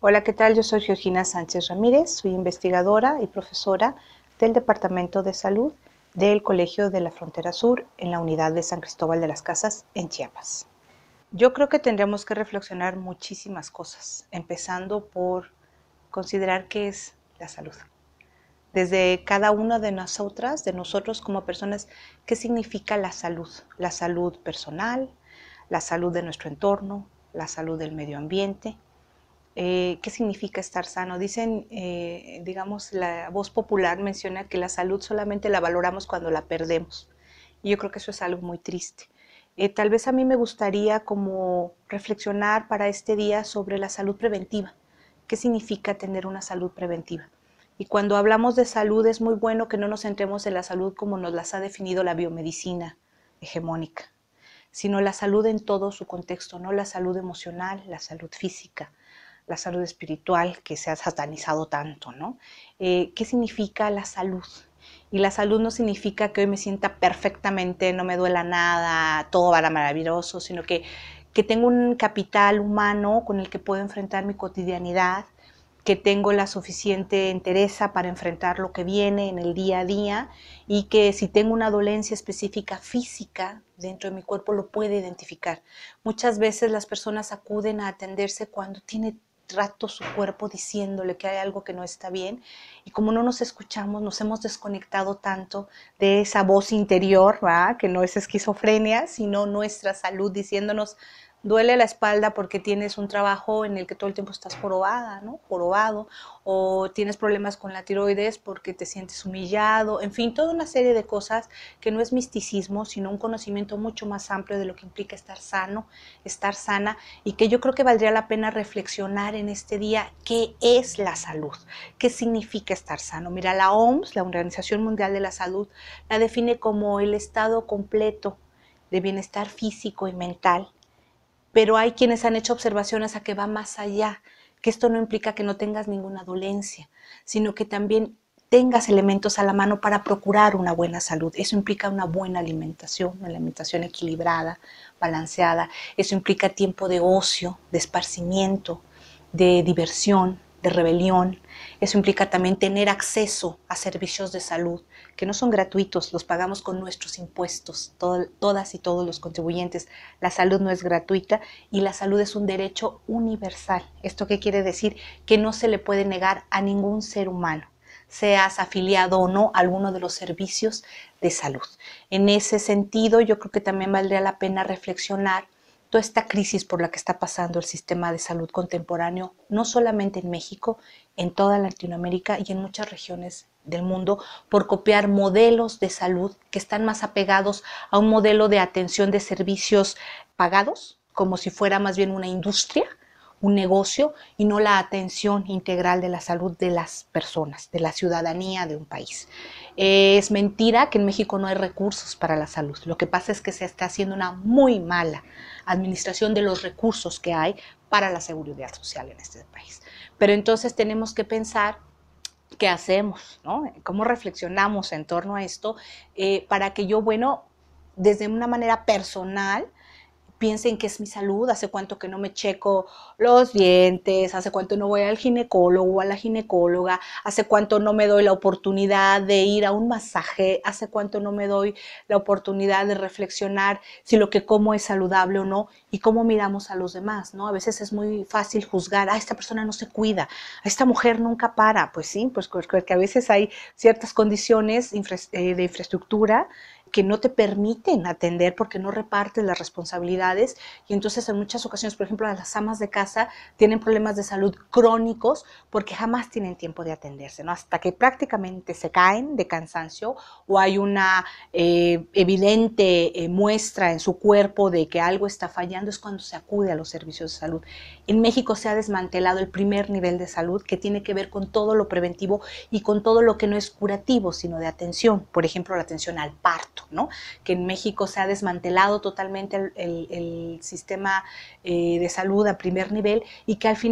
Hola, ¿qué tal? Yo soy Georgina Sánchez Ramírez, soy investigadora y profesora del Departamento de Salud del Colegio de la Frontera Sur en la unidad de San Cristóbal de las Casas en Chiapas. Yo creo que tendríamos que reflexionar muchísimas cosas, empezando por considerar qué es la salud. Desde cada una de nosotras, de nosotros como personas, qué significa la salud. La salud personal, la salud de nuestro entorno, la salud del medio ambiente. ¿Qué significa estar sano? Dicen, digamos, la voz popular menciona que la salud solamente la valoramos cuando la perdemos. Y yo creo que eso es algo muy triste. Tal vez a mí me gustaría como reflexionar para este día sobre la salud preventiva. ¿Qué significa tener una salud preventiva? Y cuando hablamos de salud es muy bueno que no nos centremos en la salud como nos las ha definido la biomedicina hegemónica, sino la salud en todo su contexto, no la salud emocional, la salud física, la salud espiritual que se ha satanizado tanto, ¿no? ¿Qué significa la salud? Y la salud no significa que hoy me sienta perfectamente, no me duela nada, todo va maravilloso, sino que tengo un capital humano con el que puedo enfrentar mi cotidianidad, que tengo la suficiente entereza para enfrentar lo que viene en el día a día y que si tengo una dolencia específica física dentro de mi cuerpo lo puede identificar. Muchas veces las personas acuden a atenderse cuando tiene rato su cuerpo diciéndole que hay algo que no está bien y como no nos escuchamos, nos hemos desconectado tanto de esa voz interior, ¿va? Que no es esquizofrenia, sino nuestra salud diciéndonos duele la espalda porque tienes un trabajo en el que todo el tiempo estás jorobada, ¿no? Jorobado, o tienes problemas con la tiroides porque te sientes humillado, en fin, toda una serie de cosas que no es misticismo, sino un conocimiento mucho más amplio de lo que implica estar sano, estar sana, y que yo creo que valdría la pena reflexionar en este día qué es la salud, qué significa estar sano. Mira, la OMS, la Organización Mundial de la Salud, la define como el estado completo de bienestar físico y mental, pero hay quienes han hecho observaciones a que va más allá, que esto no implica que no tengas ninguna dolencia, sino que también tengas elementos a la mano para procurar una buena salud. Eso implica una buena alimentación, una alimentación equilibrada, balanceada. Eso implica tiempo de ocio, de esparcimiento, de diversión, de rebelión. Eso implica también tener acceso a servicios de salud que no son gratuitos, los pagamos con nuestros impuestos, todas y todos los contribuyentes. La salud no es gratuita y la salud es un derecho universal. ¿Esto qué quiere decir? Que no se le puede negar a ningún ser humano, seas afiliado o no a alguno de los servicios de salud. En ese sentido, yo creo que también valdría la pena reflexionar toda esta crisis por la que está pasando el sistema de salud contemporáneo, no solamente en México, en toda Latinoamérica y en muchas regiones del mundo, por copiar modelos de salud que están más apegados a un modelo de atención de servicios pagados, como si fuera más bien una industria, un negocio, y no la atención integral de la salud de las personas, de la ciudadanía de un país. Es mentira que en México no hay recursos para la salud. Lo que pasa es que se está haciendo una muy mala administración de los recursos que hay para la seguridad social en este país. Pero entonces tenemos que pensar qué hacemos, ¿no? ¿Cómo reflexionamos en torno a esto para que yo, bueno, desde una manera personal, piensen que es mi salud, hace cuánto que no me checo los dientes, hace cuánto no voy al ginecólogo o a la ginecóloga, hace cuánto no me doy la oportunidad de ir a un masaje, hace cuánto no me doy la oportunidad de reflexionar si lo que como es saludable o no y cómo miramos a los demás, ¿no? A veces es muy fácil juzgar, esta persona no se cuida, esta mujer nunca para, pues sí, pues porque a veces hay ciertas condiciones de infraestructura que no te permiten atender porque no repartes las responsabilidades y entonces en muchas ocasiones, por ejemplo, las amas de casa tienen problemas de salud crónicos porque jamás tienen tiempo de atenderse, ¿no? Hasta que prácticamente se caen de cansancio o hay una evidente muestra en su cuerpo de que algo está fallando es cuando se acude a los servicios de salud. En México se ha desmantelado el primer nivel de salud que tiene que ver con todo lo preventivo y con todo lo que no es curativo, sino de atención, por ejemplo, la atención al parto, ¿no? Que en México se ha desmantelado totalmente el sistema de salud a primer nivel y que al final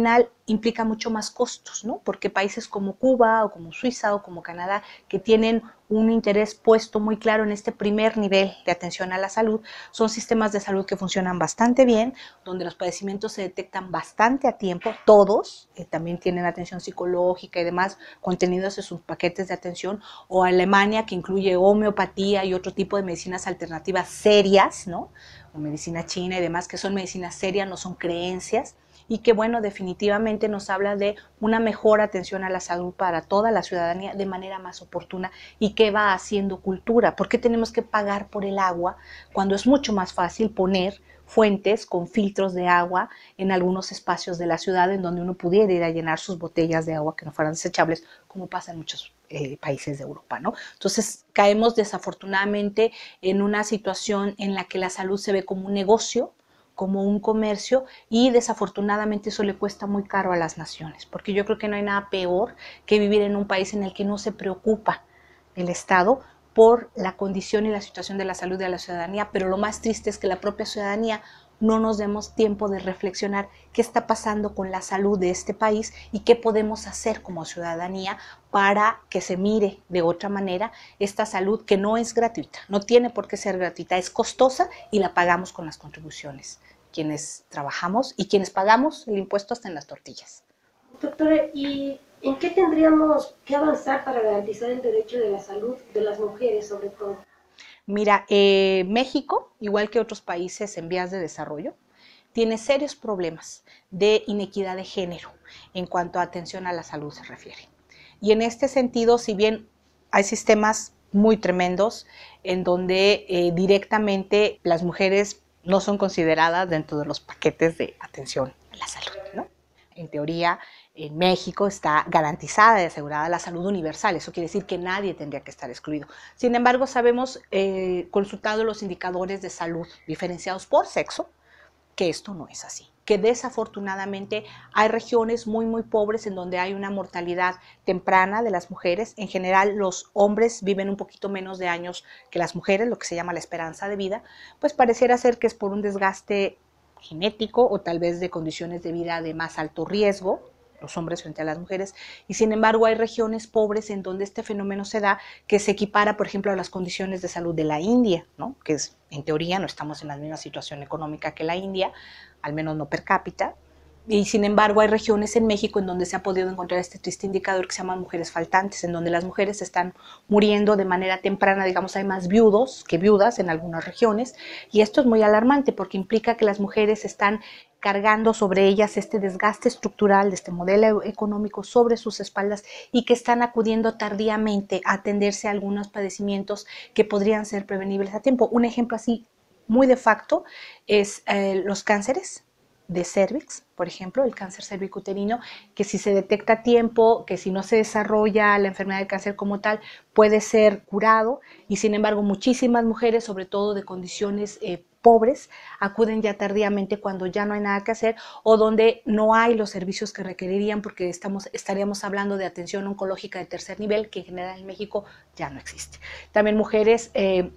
implica mucho más costos, ¿no? Porque países como Cuba o como Suiza o como Canadá, que tienen un interés puesto muy claro en este primer nivel de atención a la salud, son sistemas de salud que funcionan bastante bien, donde los padecimientos se detectan bastante a tiempo, todos, también tienen atención psicológica y demás contenidos en sus paquetes de atención, o Alemania, que incluye homeopatía y otro tipo de medicinas alternativas serias, ¿no? O medicina china y demás, que son medicinas serias, no son creencias, y que, bueno, definitivamente nos habla de una mejor atención a la salud para toda la ciudadanía de manera más oportuna y que va haciendo cultura. ¿Por qué tenemos que pagar por el agua cuando es mucho más fácil poner fuentes con filtros de agua en algunos espacios de la ciudad en donde uno pudiera ir a llenar sus botellas de agua que no fueran desechables, como pasa en muchos países de Europa, ¿no? Entonces caemos desafortunadamente en una situación en la que la salud se ve como un negocio, como un comercio, y desafortunadamente eso le cuesta muy caro a las naciones, porque yo creo que no hay nada peor que vivir en un país en el que no se preocupa el Estado por la condición y la situación de la salud de la ciudadanía, pero lo más triste es que la propia ciudadanía no nos demos tiempo de reflexionar qué está pasando con la salud de este país y qué podemos hacer como ciudadanía para que se mire de otra manera esta salud que no es gratuita, no tiene por qué ser gratuita, es costosa y la pagamos con las contribuciones, quienes trabajamos y quienes pagamos el impuesto hasta en las tortillas. Doctora, ¿y en qué tendríamos que avanzar para garantizar el derecho de la salud de las mujeres, sobre todo? Mira, México, igual que otros países en vías de desarrollo, tiene serios problemas de inequidad de género en cuanto a atención a la salud se refiere. Y en este sentido, si bien hay sistemas muy tremendos en donde directamente las mujeres no son consideradas dentro de los paquetes de atención a la salud, ¿no? En teoría, en México está garantizada y asegurada la salud universal. Eso quiere decir que nadie tendría que estar excluido. Sin embargo, sabemos, consultado los indicadores de salud diferenciados por sexo, que esto no es así, que desafortunadamente hay regiones muy, muy pobres en donde hay una mortalidad temprana de las mujeres. En general, los hombres viven un poquito menos de años que las mujeres, lo que se llama la esperanza de vida, pues pareciera ser que es por un desgaste genético o tal vez de condiciones de vida de más alto riesgo, los hombres frente a las mujeres, y sin embargo hay regiones pobres en donde este fenómeno se da, que se equipara, por ejemplo, a las condiciones de salud de la India, ¿no? Que es, en teoría, no estamos en la misma situación económica que la India, al menos no per cápita, y sin embargo hay regiones en México en donde se ha podido encontrar este triste indicador que se llama mujeres faltantes, en donde las mujeres están muriendo de manera temprana, digamos, hay más viudos que viudas en algunas regiones, y esto es muy alarmante porque implica que las mujeres están cargando sobre ellas este desgaste estructural de este modelo económico sobre sus espaldas y que están acudiendo tardíamente a atenderse a algunos padecimientos que podrían ser prevenibles a tiempo. Un ejemplo así muy de facto es los cánceres de cervix, por ejemplo, el cáncer cervicuterino, que si se detecta a tiempo, que si no se desarrolla la enfermedad del cáncer como tal, puede ser curado, y sin embargo muchísimas mujeres, sobre todo de condiciones pobres, acuden ya tardíamente cuando ya no hay nada que hacer o donde no hay los servicios que requerirían, porque estaríamos hablando de atención oncológica de tercer nivel, que en general en México ya no existe. También mujeres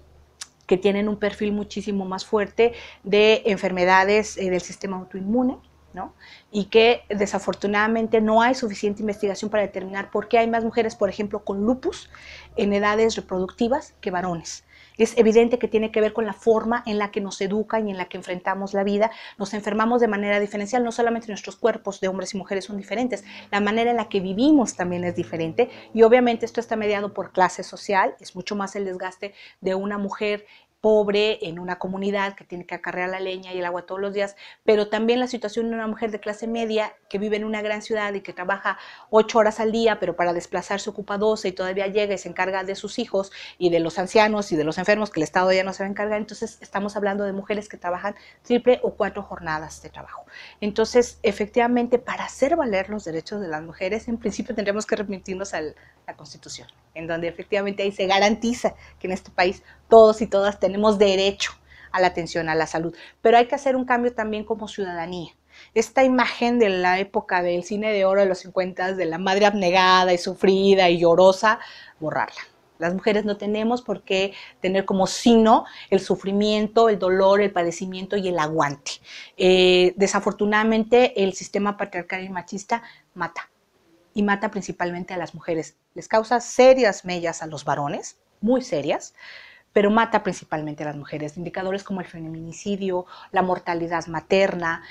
que tienen un perfil muchísimo más fuerte de enfermedades del sistema autoinmune, ¿no? Y que desafortunadamente no hay suficiente investigación para determinar por qué hay más mujeres, por ejemplo, con lupus en edades reproductivas que varones. Es evidente que tiene que ver con la forma en la que nos educan y en la que enfrentamos la vida. Nos enfermamos de manera diferencial, no solamente nuestros cuerpos de hombres y mujeres son diferentes, la manera en la que vivimos también es diferente, y obviamente esto está mediado por clase social, es mucho más el desgaste de una mujer pobre en una comunidad que tiene que acarrear la leña y el agua todos los días, pero también la situación de una mujer de clase media que vive en una gran ciudad y que trabaja 8 horas al día, pero para desplazarse ocupa 12 y todavía llega y se encarga de sus hijos y de los ancianos y de los enfermos que el Estado ya no se va a encargar. Entonces estamos hablando de mujeres que trabajan 3 o 4 jornadas de trabajo. Entonces, efectivamente, para hacer valer los derechos de las mujeres, en principio tendremos que remitirnos a la Constitución, en donde efectivamente ahí se garantiza que en este país todos y todas tenemos derecho a la atención a la salud, pero hay que hacer un cambio también como ciudadanía. Esta imagen de la época del cine de oro de los 50, de la madre abnegada y sufrida y llorosa, borrarla. Las mujeres no tenemos por qué tener como signo el sufrimiento, el dolor, el padecimiento y el aguante. Desafortunadamente, el sistema patriarcal y machista mata, y mata principalmente a las mujeres. Les causa serias mellas a los varones, muy serias, pero mata principalmente a las mujeres. Indicadores como el feminicidio, la mortalidad materna,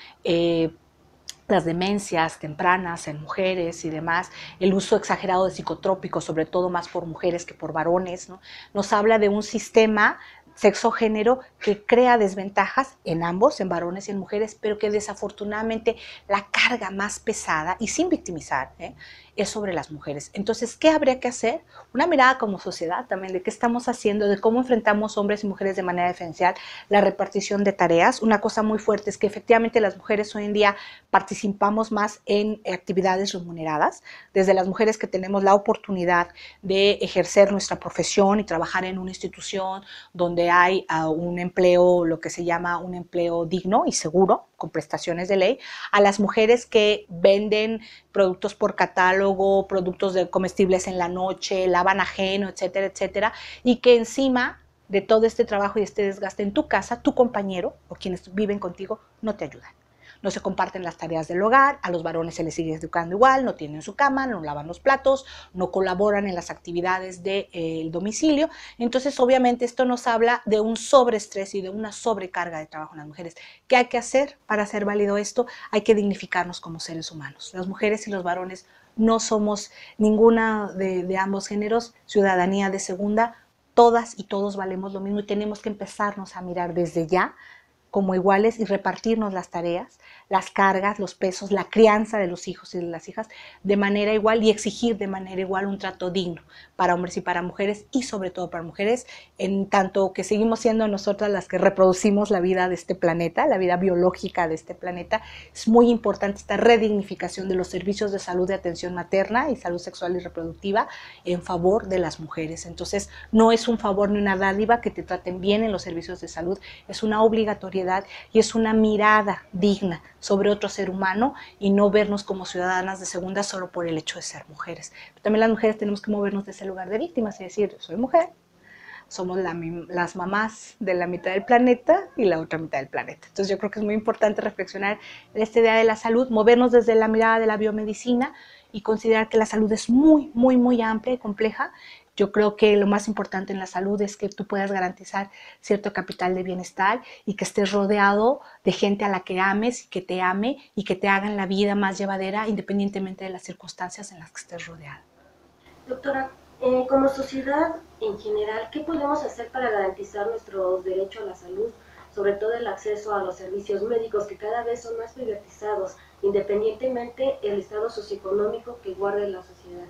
las demencias tempranas en mujeres y demás, el uso exagerado de psicotrópicos, sobre todo más por mujeres que por varones, ¿no? Nos habla de un sistema sexo-género que crea desventajas en ambos, en varones y en mujeres, pero que desafortunadamente la carga más pesada, y sin victimizar, es sobre las mujeres. Entonces, ¿qué habría que hacer? Una mirada como sociedad también de qué estamos haciendo, de cómo enfrentamos hombres y mujeres de manera diferencial, la repartición de tareas. Una cosa muy fuerte es que efectivamente las mujeres hoy en día participamos más en actividades remuneradas, desde las mujeres que tenemos la oportunidad de ejercer nuestra profesión y trabajar en una institución donde hay un empleo, lo que se llama un empleo digno y seguro, con prestaciones de ley, a las mujeres que venden productos por catálogo, productos de comestibles en la noche, lavan ajeno, etcétera, etcétera, y que encima de todo este trabajo y este desgaste en tu casa, tu compañero o quienes viven contigo no te ayudan. No se comparten las tareas del hogar, a los varones se les sigue educando igual, no tienen su cama, no lavan los platos, no colaboran en las actividades del domicilio. Entonces, obviamente, esto nos habla de un sobreestrés y de una sobrecarga de trabajo en las mujeres. ¿Qué hay que hacer para hacer válido esto? Hay que dignificarnos como seres humanos. Las mujeres y los varones no somos ninguna de ambos géneros, ciudadanía de segunda, todas y todos valemos lo mismo y tenemos que empezarnos a mirar desde ya como iguales y repartirnos las tareas, las cargas, los pesos, la crianza de los hijos y de las hijas de manera igual y exigir de manera igual un trato digno para hombres y para mujeres y sobre todo para mujeres, en tanto que seguimos siendo nosotras las que reproducimos la vida de este planeta, la vida biológica de este planeta. Es muy importante esta redignificación de los servicios de salud de atención materna y salud sexual y reproductiva en favor de las mujeres. Entonces, no es un favor ni una dádiva que te traten bien en los servicios de salud, es una obligatoriedad y es una mirada digna sobre otro ser humano y no vernos como ciudadanas de segunda solo por el hecho de ser mujeres. Pero también las mujeres tenemos que movernos de ese lugar de víctimas y decir, soy mujer, somos las mamás de la mitad del planeta y la otra mitad del planeta. Entonces yo creo que es muy importante reflexionar en esta idea de la salud, movernos desde la mirada de la biomedicina y considerar que la salud es muy, muy, muy amplia y compleja. Yo creo que lo más importante en la salud es que tú puedas garantizar cierto capital de bienestar y que estés rodeado de gente a la que ames y que te ame y que te hagan la vida más llevadera independientemente de las circunstancias en las que estés rodeado. Doctora, como sociedad en general, ¿qué podemos hacer para garantizar nuestros derechos a la salud, sobre todo el acceso a los servicios médicos que cada vez son más privatizados, independientemente del estado socioeconómico que guarde la sociedad?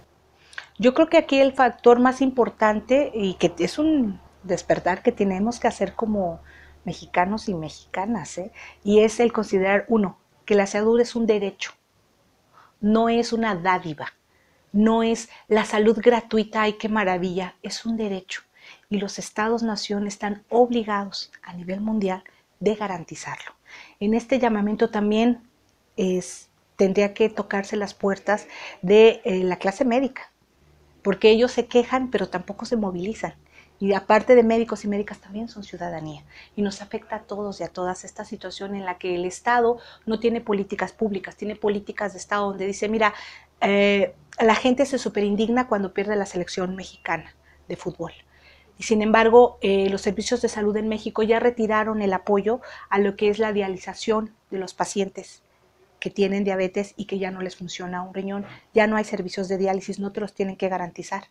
Yo creo que aquí el factor más importante y que es un despertar que tenemos que hacer como mexicanos y mexicanas, y es el considerar, uno, que la salud es un derecho, no es una dádiva, no es la salud gratuita, ay qué maravilla, es un derecho. Y los estados-nación están obligados a nivel mundial de garantizarlo. En este llamamiento también tendría que tocarse las puertas de la clase médica, porque ellos se quejan, pero tampoco se movilizan. Y aparte de médicos y médicas también son ciudadanía. Y nos afecta a todos y a todas esta situación en la que el Estado no tiene políticas públicas, tiene políticas de Estado donde dice, mira, la gente se superindigna cuando pierde la selección mexicana de fútbol. Y sin embargo, los servicios de salud en México ya retiraron el apoyo a lo que es la dialización de los pacientes que tienen diabetes y que ya no les funciona un riñón. Ya no hay servicios de diálisis, no te los tienen que garantizar.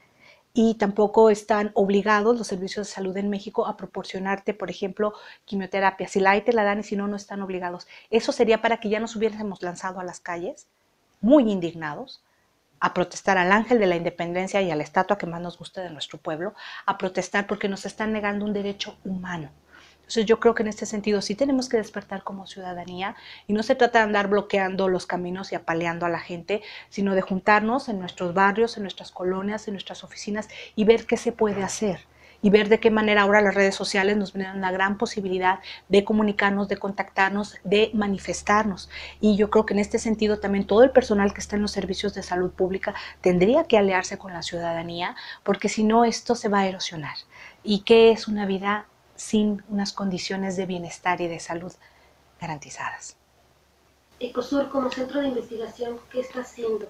Y tampoco están obligados los servicios de salud en México a proporcionarte, por ejemplo, quimioterapia. Si la hay, te la dan y si no, no están obligados. Eso sería para que ya nos hubiésemos lanzado a las calles, muy indignados, a protestar al ángel de la independencia y a la estatua que más nos guste de nuestro pueblo, a protestar porque nos están negando un derecho humano. Entonces yo creo que en este sentido sí tenemos que despertar como ciudadanía y no se trata de andar bloqueando los caminos y apaleando a la gente, sino de juntarnos en nuestros barrios, en nuestras colonias, en nuestras oficinas y ver qué se puede hacer. y ver de qué manera ahora las redes sociales nos brindan una gran posibilidad de comunicarnos, de contactarnos, de manifestarnos. Y yo creo que en este sentido también todo el personal que está en los servicios de salud pública tendría que aliarse con la ciudadanía, porque si no esto se va a erosionar. ¿Y qué es una vida sin unas condiciones de bienestar y de salud garantizadas? Ecosur, como centro de investigación, ¿qué está haciendo?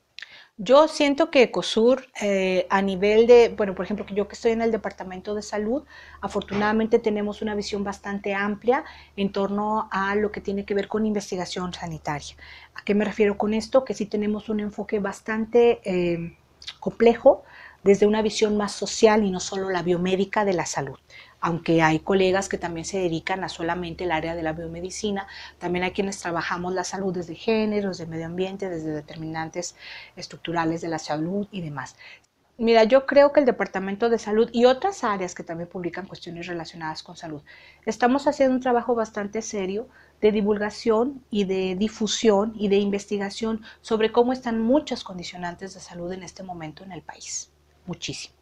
Yo siento que Ecosur, a nivel de, bueno, por ejemplo, que yo que estoy en el departamento de salud, afortunadamente tenemos una visión bastante amplia en torno a lo que tiene que ver con investigación sanitaria. ¿A qué me refiero con esto? Que sí tenemos un enfoque bastante complejo desde una visión más social y no solo la biomédica de la salud. Aunque hay colegas que también se dedican a solamente el área de la biomedicina, también hay quienes trabajamos la salud desde género, desde medio ambiente, desde determinantes estructurales de la salud y demás. Mira, yo creo que el Departamento de Salud y otras áreas que también publican cuestiones relacionadas con salud, estamos haciendo un trabajo bastante serio de divulgación y de difusión y de investigación sobre cómo están muchos condicionantes de salud en este momento en el país. Muchísimo.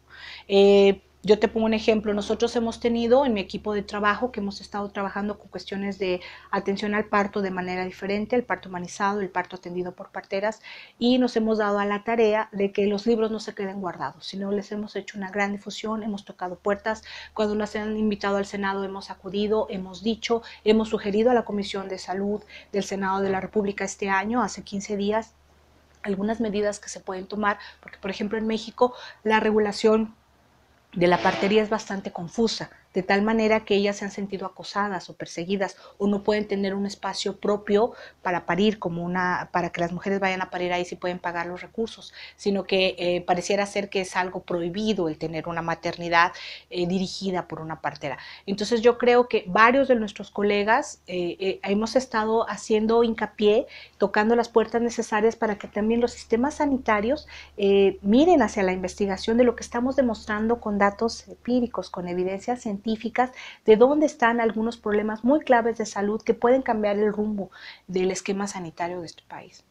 Yo te pongo un ejemplo, nosotros hemos tenido en mi equipo de trabajo que hemos estado trabajando con cuestiones de atención al parto de manera diferente, el parto humanizado, el parto atendido por parteras, y nos hemos dado a la tarea de que los libros no se queden guardados, sino les hemos hecho una gran difusión, hemos tocado puertas, cuando nos han invitado al Senado hemos acudido, hemos dicho, hemos sugerido a la Comisión de Salud del Senado de la República este año, hace 15 días, algunas medidas que se pueden tomar, porque por ejemplo en México la regulación de la partería es bastante confusa, de tal manera que ellas se han sentido acosadas o perseguidas o no pueden tener un espacio propio para parir, para que las mujeres vayan a parir ahí si pueden pagar los recursos, sino que pareciera ser que es algo prohibido el tener una maternidad dirigida por una partera. Entonces yo creo que varios de nuestros colegas hemos estado haciendo hincapié, tocando las puertas necesarias para que también los sistemas sanitarios miren hacia la investigación de lo que estamos demostrando con datos empíricos, con evidencias científicas, de dónde están algunos problemas muy claves de salud que pueden cambiar el rumbo del esquema sanitario de este país.